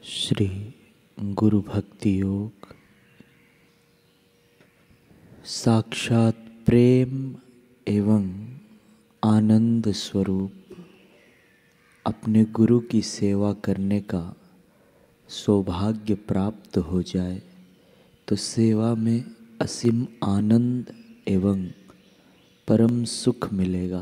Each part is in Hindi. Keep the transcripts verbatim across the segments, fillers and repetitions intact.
श्री गुरु भक्ति योग साक्षात प्रेम एवं आनंद स्वरूप अपने गुरु की सेवा करने का सौभाग्य प्राप्त हो जाए तो सेवा में असीम आनंद एवं परम सुख मिलेगा।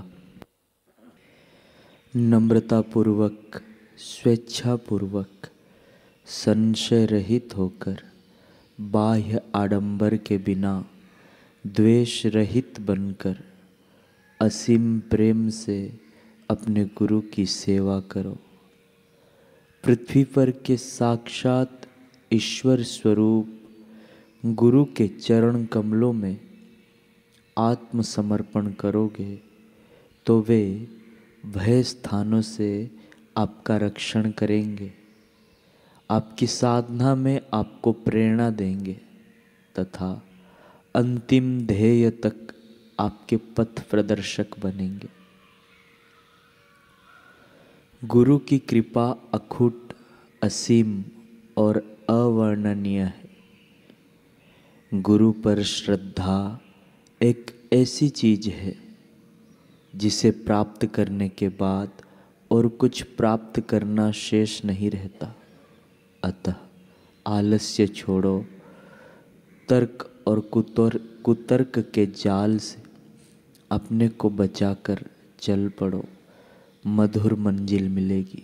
नम्रतापूर्वक, स्वेच्छापूर्वक, संशय रहित होकर, बाह्य आडंबर के बिना, द्वेष रहित बनकर, असीम प्रेम से अपने गुरु की सेवा करो। पृथ्वी पर के साक्षात ईश्वर स्वरूप गुरु के चरण कमलों में आत्मसमर्पण करोगे तो वे भय स्थानों से आपका रक्षण करेंगे, आपकी साधना में आपको प्रेरणा देंगे तथा अंतिम ध्येय तक आपके पथ प्रदर्शक बनेंगे। गुरु की कृपा अखूट, असीम और अवर्णनीय है। गुरु पर श्रद्धा एक ऐसी चीज है जिसे प्राप्त करने के बाद और कुछ प्राप्त करना शेष नहीं रहता। अतः आलस्य छोड़ो, तर्क और कुतर कुतर्क के जाल से अपने को बचाकर चल पड़ो, मधुर मंजिल मिलेगी।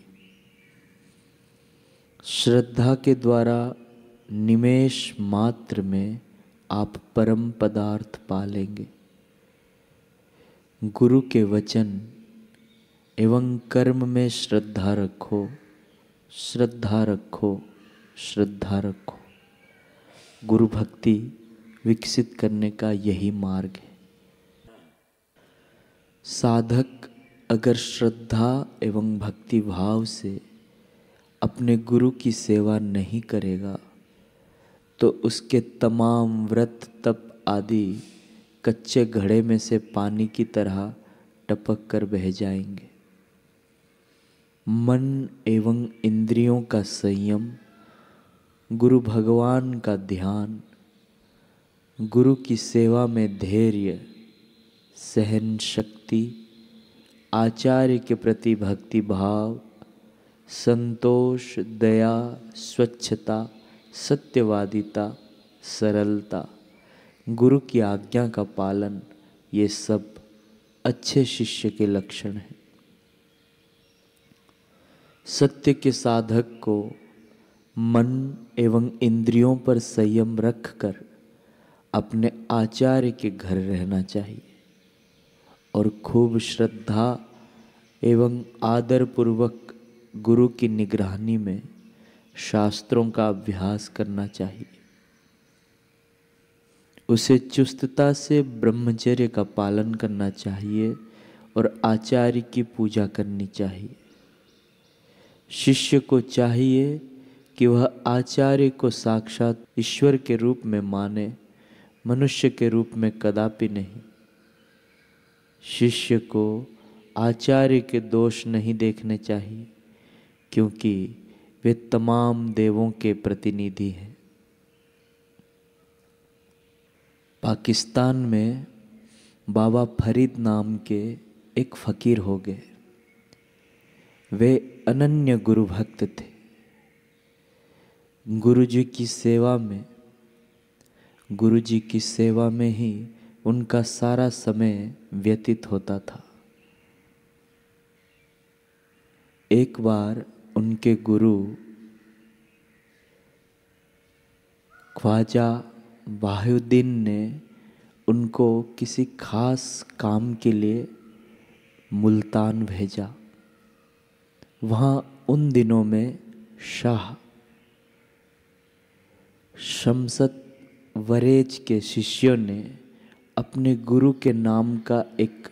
श्रद्धा के द्वारा निमेष मात्र में आप परम पदार्थ पालेंगे। गुरु के वचन एवं कर्म में श्रद्धा रखो, श्रद्धा रखो, श्रद्धा रखो। गुरु भक्ति विकसित करने का यही मार्ग है। साधक अगर श्रद्धा एवं भक्ति भाव से अपने गुरु की सेवा नहीं करेगा तो उसके तमाम व्रत तप आदि कच्चे घड़े में से पानी की तरह टपक कर बह जाएंगे। मन एवं इंद्रियों का संयम, गुरु भगवान का ध्यान, गुरु की सेवा में धैर्य, सहन शक्ति, आचार्य के प्रति भक्ति भाव, संतोष, दया, स्वच्छता, सत्यवादिता, सरलता, गुरु की आज्ञा का पालन, ये सब अच्छे शिष्य के लक्षण हैं। सत्य के साधक को मन एवं इंद्रियों पर संयम रखकर अपने आचार्य के घर रहना चाहिए और खूब श्रद्धा एवं आदर पूर्वक गुरु की निगरानी में शास्त्रों का अभ्यास करना चाहिए। उसे चुस्तता से ब्रह्मचर्य का पालन करना चाहिए और आचार्य की पूजा करनी चाहिए। शिष्य को चाहिए कि वह आचार्य को साक्षात ईश्वर के रूप में माने, मनुष्य के रूप में कदापि नहीं। शिष्य को आचार्य के दोष नहीं देखने चाहिए क्योंकि वे तमाम देवों के प्रतिनिधि हैं। पाकिस्तान में बाबा फरीद नाम के एक फकीर हो गए। वे अनन्य गुरु भक्त थे। गुरु जी की सेवा में गुरु जी की सेवा में ही उनका सारा समय व्यतीत होता था। एक बार उनके गुरु ख्वाजा वाहिउद्दीन ने उनको किसी खास काम के लिए मुल्तान भेजा। वहाँ उन दिनों में शाह शमसत वरेज के शिष्यों ने अपने गुरु के नाम का एक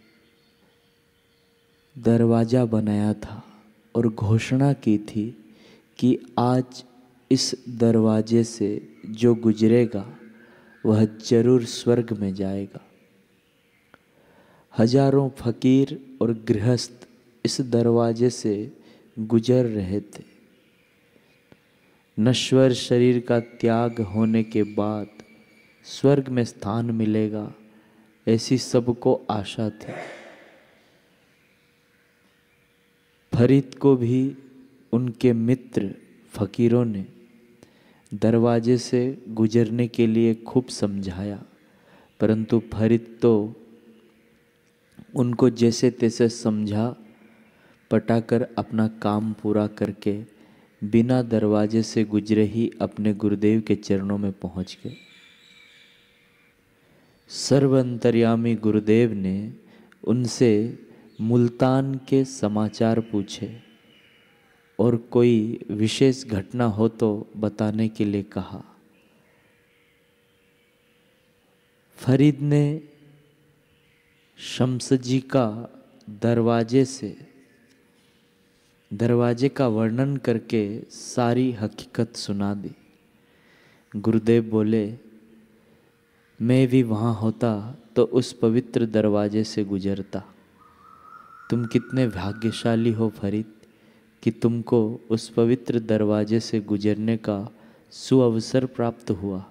दरवाजा बनाया था और घोषणा की थी कि आज इस दरवाजे से जो गुजरेगा वह जरूर स्वर्ग में जाएगा। हजारों फकीर और गृहस्थ इस दरवाजे से गुजर रहे थे। नश्वर शरीर का त्याग होने के बाद स्वर्ग में स्थान मिलेगा, ऐसी सबको आशा थी। फरीद को भी उनके मित्र फकीरों ने दरवाजे से गुजरने के लिए खूब समझाया, परंतु फरीद तो उनको जैसे तैसे समझा पटाकर अपना काम पूरा करके बिना दरवाजे से गुजरे ही अपने गुरुदेव के चरणों में पहुंच गए। सर्व अंतर्यामी गुरुदेव ने उनसे मुल्तान के समाचार पूछे और कोई विशेष घटना हो तो बताने के लिए कहा। फरीद ने शम्स जी का दरवाजे से दरवाजे का वर्णन करके सारी हकीकत सुना दी। गुरुदेव बोले, मैं भी वहाँ होता तो उस पवित्र दरवाजे से गुजरता। तुम कितने भाग्यशाली हो फरीद कि तुमको उस पवित्र दरवाजे से गुजरने का सुअवसर प्राप्त हुआ।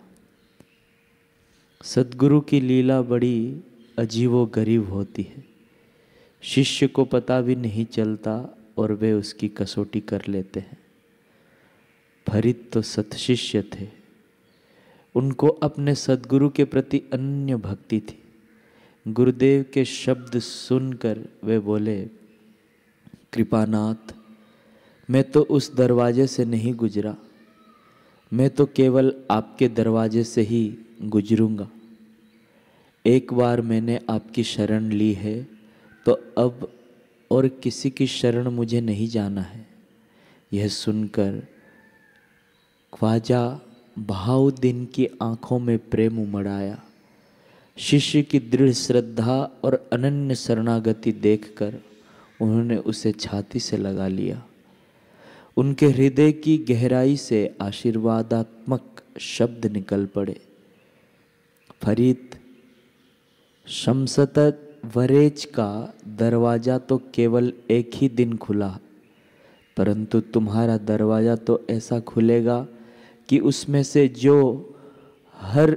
सद्गुरु की लीला बड़ी अजीबो गरीब होती है, शिष्य को पता भी नहीं चलता और वे उसकी कसौटी कर लेते हैं। फरीद तो सत्शिष्य थे, उनको अपने सद्गुरु के प्रति अनन्य भक्ति थी। गुरुदेव के शब्द सुनकर वे बोले, कृपानाथ, मैं तो उस दरवाजे से नहीं गुजरा, मैं तो केवल आपके दरवाजे से ही गुजरूंगा। एक बार मैंने आपकी शरण ली है तो अब और किसी की शरण मुझे नहीं जाना है। यह सुनकर ख्वाजा बहाउद्दीन की आंखों में प्रेम उमड़ आया। शिष्य की दृढ़ श्रद्धा और अनन्य शरणागति देखकर उन्होंने उसे छाती से लगा लिया। उनके हृदय की गहराई से आशीर्वादात्मक शब्द निकल पड़े। फरीद, शमसत वरेज का दरवाज़ा तो केवल एक ही दिन खुला, परंतु तुम्हारा दरवाज़ा तो ऐसा खुलेगा कि उसमें से जो हर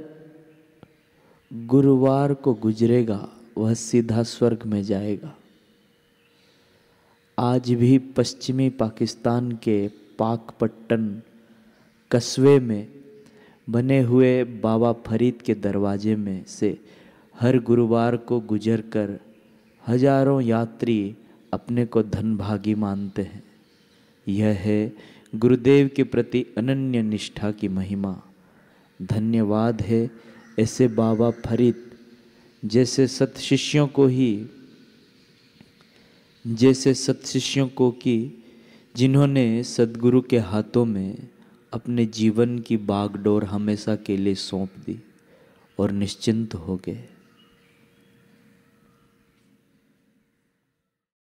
गुरुवार को गुजरेगा वह सीधा स्वर्ग में जाएगा। आज भी पश्चिमी पाकिस्तान के पाकपट्टन कस्बे में बने हुए बाबा फरीद के दरवाजे में से हर गुरुवार को गुजरकर हजारों यात्री अपने को धनभागी मानते हैं। यह है गुरुदेव के प्रति अनन्य निष्ठा की महिमा। धन्यवाद है ऐसे बाबा फरीद जैसे सत्शिष्यों को ही जैसे सत्शिष्यों को कि जिन्होंने सद्गुरु के हाथों में अपने जीवन की बागडोर हमेशा के लिए सौंप दी और निश्चिंत हो गए।